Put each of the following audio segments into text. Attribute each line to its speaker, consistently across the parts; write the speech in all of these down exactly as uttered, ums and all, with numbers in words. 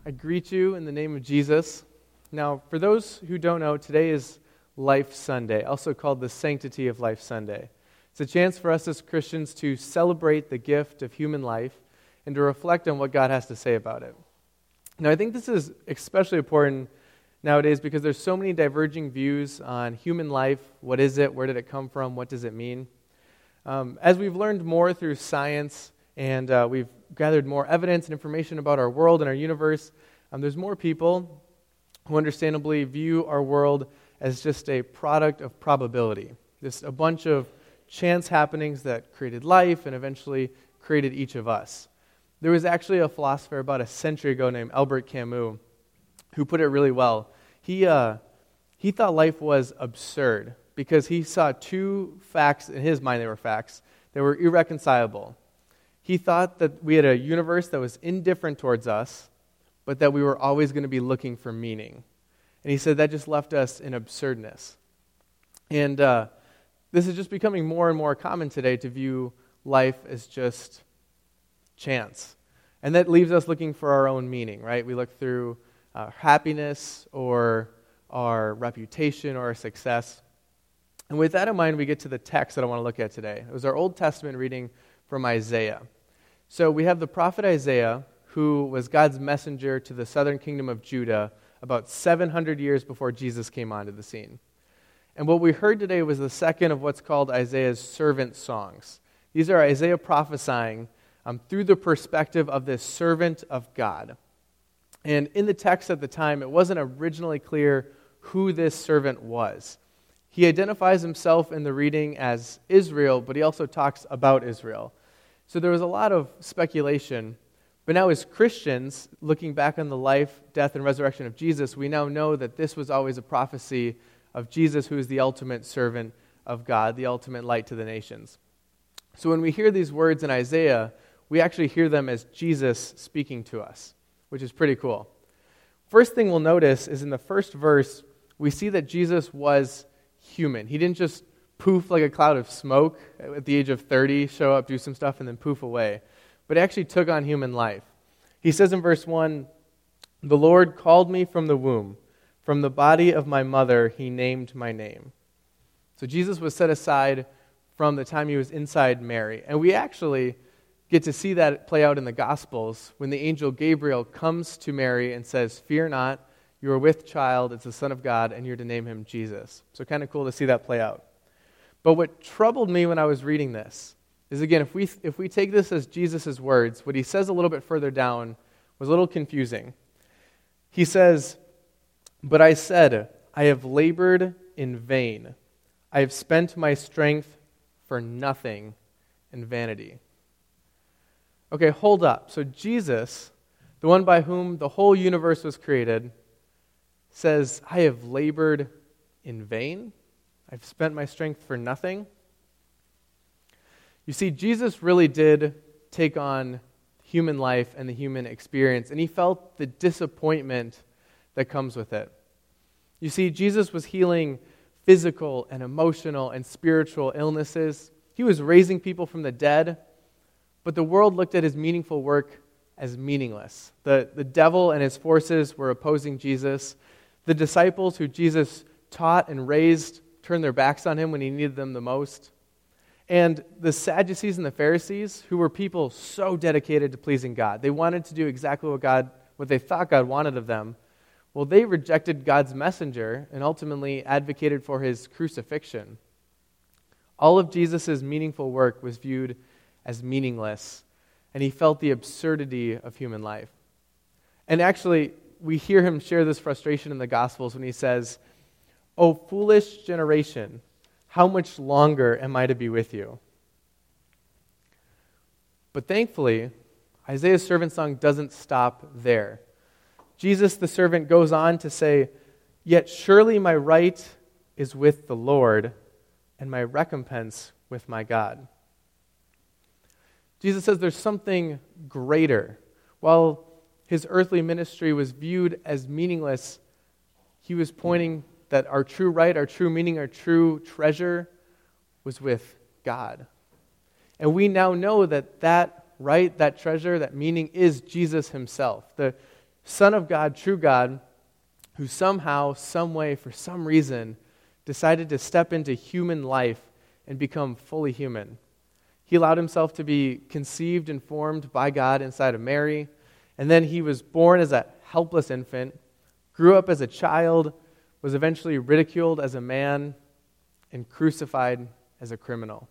Speaker 1: I greet you in the name of Jesus. Now, for those who don't know, today is Life Sunday, also called the Sanctity of Life Sunday. It's a chance for us as Christians to celebrate the gift of human life and to reflect on what God has to say about it. Now, I think this is especially important nowadays because there's so many diverging views on human life. What is it? Where did it come from? What does it mean? Um, as we've learned more through science and uh, we've gathered more evidence and information about our world and our universe, um, there's more people who understandably view our world as just a product of probability. Just a bunch of chance happenings that created life and eventually created each of us. There was actually a philosopher about a century ago named Albert Camus who put it really well. He, uh, he thought life was absurd because he saw two facts, in his mind they were facts, that were irreconcilable. He thought that we had a universe that was indifferent towards us, but that we were always going to be looking for meaning. And he said that just left us in absurdness. And uh, this is just becoming more and more common today to view life as just chance. And that leaves us looking for our own meaning, right? We look through uh, happiness or our reputation or our success. And with that in mind, we get to the text that I want to look at today. It was our Old Testament reading from Isaiah. So we have the prophet Isaiah, who was God's messenger to the southern kingdom of Judah about seven hundred years before Jesus came onto the scene. And what we heard today was the second of what's called Isaiah's servant songs. These are Isaiah prophesying um, through the perspective of this servant of God. And in the text at the time, it wasn't originally clear who this servant was. He identifies himself in the reading as Israel, but he also talks about Israel. So there was a lot of speculation. But now as Christians, looking back on the life, death, and resurrection of Jesus, we now know that this was always a prophecy of Jesus, who is the ultimate servant of God, the ultimate light to the nations. So when we hear these words in Isaiah, we actually hear them as Jesus speaking to us, which is pretty cool. First thing we'll notice is in the first verse, we see that Jesus was human. He didn't just poof like a cloud of smoke at the age of thirty, show up, do some stuff, and then poof away. But actually took on human life. He says in verse one, "The Lord called me from the womb. From the body of my mother, he named my name." So Jesus was set aside from the time he was inside Mary. And we actually get to see that play out in the Gospels when the angel Gabriel comes to Mary and says, "Fear not, you are with child, it's the Son of God, and you're to name him Jesus." So kind of cool to see that play out. But what troubled me when I was reading this is, again, if we if we take this as Jesus' words, what he says a little bit further down was a little confusing. He says, "But I said, I have labored in vain. I have spent my strength for nothing in vanity." Okay, hold up. So Jesus, the one by whom the whole universe was created, says, "I have labored in vain? I've spent my strength for nothing?" You see, Jesus really did take on human life and the human experience, and he felt the disappointment that comes with it. You see, Jesus was healing physical and emotional and spiritual illnesses. He was raising people from the dead, but the world looked at his meaningful work as meaningless. The, the devil and his forces were opposing Jesus. The disciples who Jesus taught and raised turned their backs on him when he needed them the most. And the Sadducees and the Pharisees, who were people so dedicated to pleasing God, they wanted to do exactly what God, what they thought God wanted of them. Well, they rejected God's messenger and ultimately advocated for his crucifixion. All of Jesus' meaningful work was viewed as meaningless, and he felt the absurdity of human life. And actually, we hear him share this frustration in the Gospels when he says, "O foolish generation, how much longer am I to be with you?" But thankfully, Isaiah's servant song doesn't stop there. Jesus, the servant, goes on to say, "Yet surely my right is with the Lord, and my recompense with my God." Jesus says there's something greater. While his earthly ministry was viewed as meaningless, he was pointing that our true right, our true meaning, our true treasure was with God. And we now know that that right, that treasure, that meaning is Jesus himself. The Son of God, true God, who somehow, some way, for some reason, decided to step into human life and become fully human. He allowed himself to be conceived and formed by God inside of Mary, and then he was born as a helpless infant, grew up as a child, was eventually ridiculed as a man, and crucified as a criminal.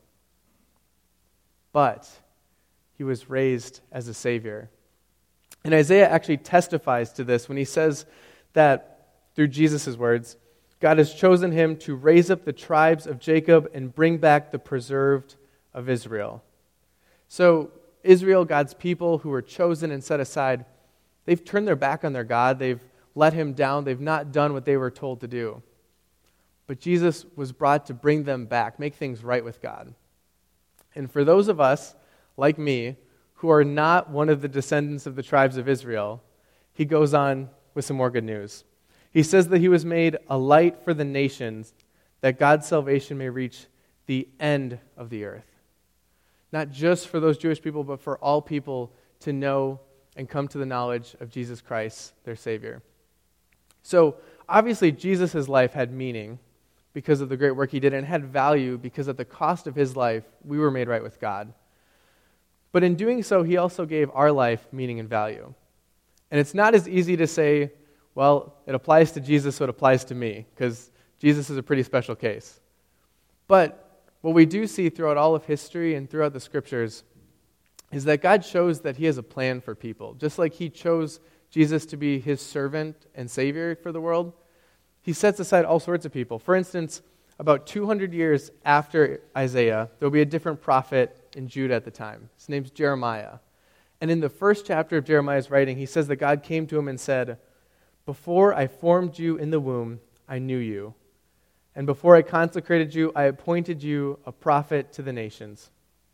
Speaker 1: But he was raised as a Savior. And Isaiah actually testifies to this when he says that, through Jesus' words, God has chosen him to raise up the tribes of Jacob and bring back the preserved of Israel. So Israel, God's people who were chosen and set aside, they've turned their back on their God. They've let him down. They've not done what they were told to do. But Jesus was brought to bring them back, make things right with God. And for those of us, like me, who are not one of the descendants of the tribes of Israel, he goes on with some more good news. He says that he was made a light for the nations, that God's salvation may reach the end of the earth. Not just for those Jewish people, but for all people to know and come to the knowledge of Jesus Christ, their Savior. So, obviously, Jesus' life had meaning because of the great work he did, and had value because at the cost of his life, we were made right with God. But in doing so, he also gave our life meaning and value. And it's not as easy to say, well, it applies to Jesus, so it applies to me, because Jesus is a pretty special case. But what we do see throughout all of history and throughout the scriptures is that God shows that he has a plan for people. Just like he chose Jesus to be his servant and savior for the world, he sets aside all sorts of people. For instance, about two hundred years after Isaiah, there will be a different prophet in Judah at the time. His name's Jeremiah. And in the first chapter of Jeremiah's writing, he says that God came to him and said, "Before I formed you in the womb, I knew you. And before I consecrated you, I appointed you a prophet to the nations."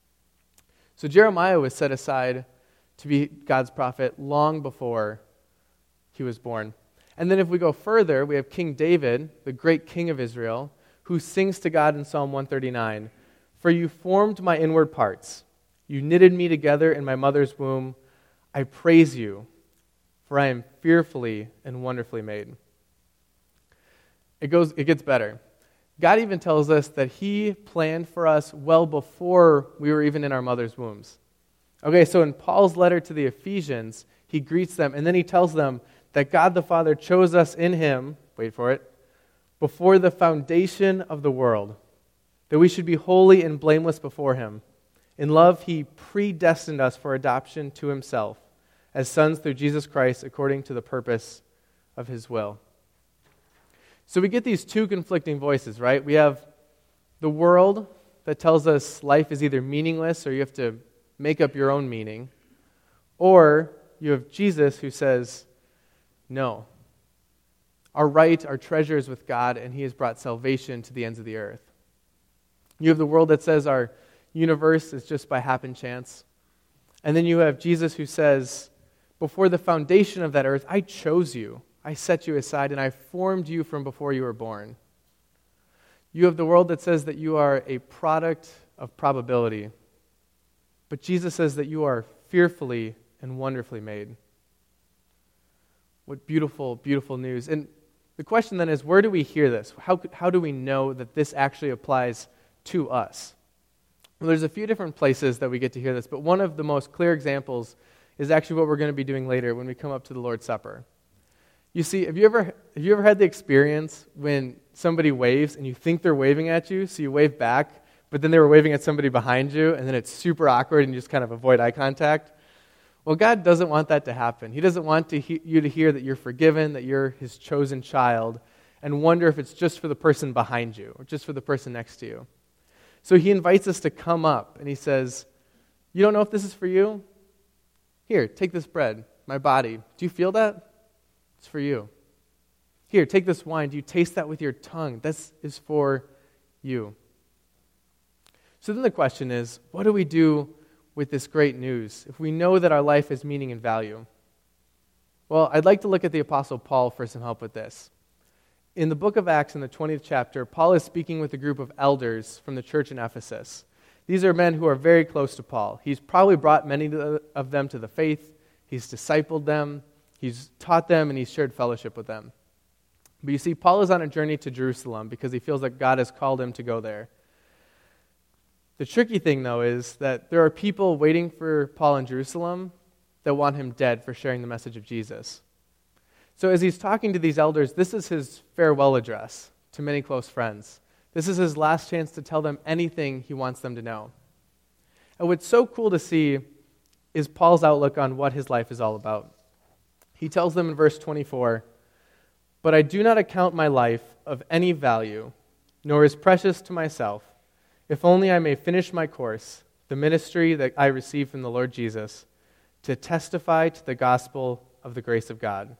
Speaker 1: So Jeremiah was set aside to be God's prophet long before he was born. And then if we go further, we have King David, the great king of Israel, who sings to God in Psalm one thirty-nine, "For you formed my inward parts. You knitted me together in my mother's womb. I praise you, for I am fearfully and wonderfully made." It goes, it gets better. God even tells us that he planned for us well before we were even in our mother's wombs. Okay, so in Paul's letter to the Ephesians, he greets them, and then he tells them that God the Father chose us in him, wait for it, before the foundation of the world, that we should be holy and blameless before him. In love, he predestined us for adoption to himself as sons through Jesus Christ according to the purpose of his will. So we get these two conflicting voices, right? We have the world that tells us life is either meaningless or you have to make up your own meaning. Or you have Jesus who says, no. Our right, our treasure is with God, and he has brought salvation to the ends of the earth. You have the world that says our universe is just by happen chance. And then you have Jesus who says, before the foundation of that earth, I chose you. I set you aside, and I formed you from before you were born. You have the world that says that you are a product of probability. But Jesus says that you are fearfully and wonderfully made. What beautiful, beautiful news. And the question then is, where do we hear this? How, how do we know that this actually applies to us? Well, there's a few different places that we get to hear this, but one of the most clear examples is actually what we're going to be doing later when we come up to the Lord's Supper. You see, have you ever have you ever had the experience when somebody waves and you think they're waving at you, so you wave back, but then they were waving at somebody behind you, and then it's super awkward and you just kind of avoid eye contact? Well, God doesn't want that to happen. He doesn't want to he- you to hear that you're forgiven, that you're his chosen child, and wonder if it's just for the person behind you or just for the person next to you. So he invites us to come up, and he says, you don't know if this is for you? Here, take this bread, my body. Do you feel that? It's for you. Here, take this wine. Do you taste that with your tongue? This is for you. So then the question is, what do we do with this great news if we know that our life has meaning and value? Well, I'd like to look at the Apostle Paul for some help with this. In the book of Acts, in the twentieth chapter, Paul is speaking with a group of elders from the church in Ephesus. These are men who are very close to Paul. He's probably brought many of them to the faith. He's discipled them. He's taught them and he's shared fellowship with them. But you see, Paul is on a journey to Jerusalem because he feels that God has called him to go there. The tricky thing, though, is that there are people waiting for Paul in Jerusalem that want him dead for sharing the message of Jesus. So as he's talking to these elders, this is his farewell address to many close friends. This is his last chance to tell them anything he wants them to know. And what's so cool to see is Paul's outlook on what his life is all about. He tells them in verse twenty-four, "But I do not account my life of any value, nor is precious to myself, if only I may finish my course, the ministry that I received from the Lord Jesus, to testify to the gospel of the grace of God."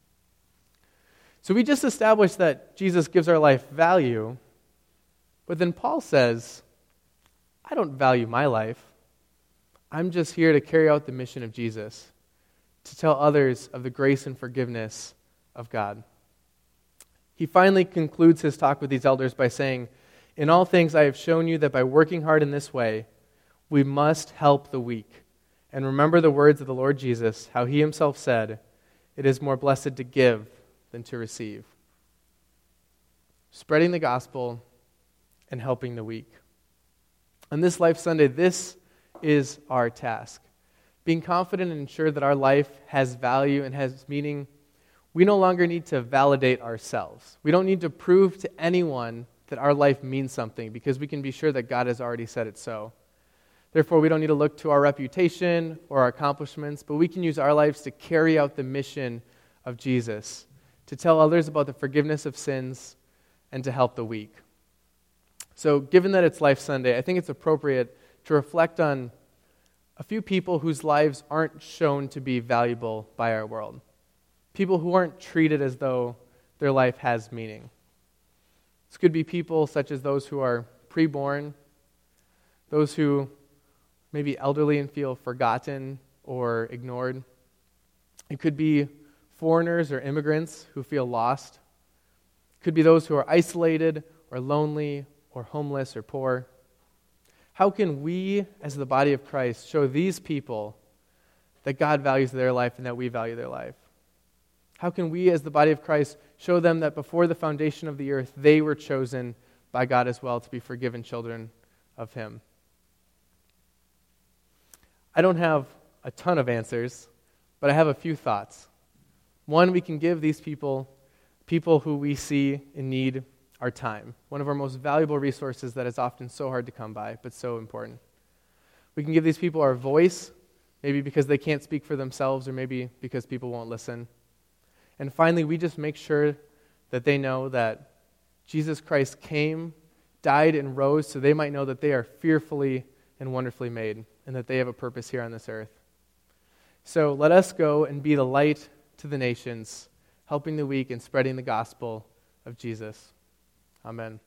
Speaker 1: So we just established that Jesus gives our life value, but then Paul says, I don't value my life. I'm just here to carry out the mission of Jesus, to tell others of the grace and forgiveness of God. He finally concludes his talk with these elders by saying, "In all things I have shown you that by working hard in this way, we must help the weak. And remember the words of the Lord Jesus, how he himself said, 'It is more blessed to give than to receive.'" Spreading the gospel and helping the weak. On this Life Sunday, this is our task. Being confident and sure that our life has value and has meaning, we no longer need to validate ourselves. We don't need to prove to anyone that our life means something because we can be sure that God has already said it so. Therefore, we don't need to look to our reputation or our accomplishments, but we can use our lives to carry out the mission of Jesus, to tell others about the forgiveness of sins, and to help the weak. So, given that it's Life Sunday, I think it's appropriate to reflect on a few people whose lives aren't shown to be valuable by our world. People who aren't treated as though their life has meaning. This could be people such as those who are preborn, those who may be elderly and feel forgotten or ignored. It could be foreigners or immigrants who feel lost. It could be those who are isolated or lonely or homeless or poor. How can we, as the body of Christ, show these people that God values their life and that we value their life? How can we, as the body of Christ, show them that before the foundation of the earth, they were chosen by God as well to be forgiven children of Him? I don't have a ton of answers, but I have a few thoughts. One, we can give these people, people who we see in need, our time. One of our most valuable resources that is often so hard to come by, but so important. We can give these people our voice, maybe because they can't speak for themselves or maybe because people won't listen. And finally, we just make sure that they know that Jesus Christ came, died, and rose so they might know that they are fearfully and wonderfully made and that they have a purpose here on this earth. So let us go and be the light to the nations, helping the weak and spreading the gospel of Jesus. Amen.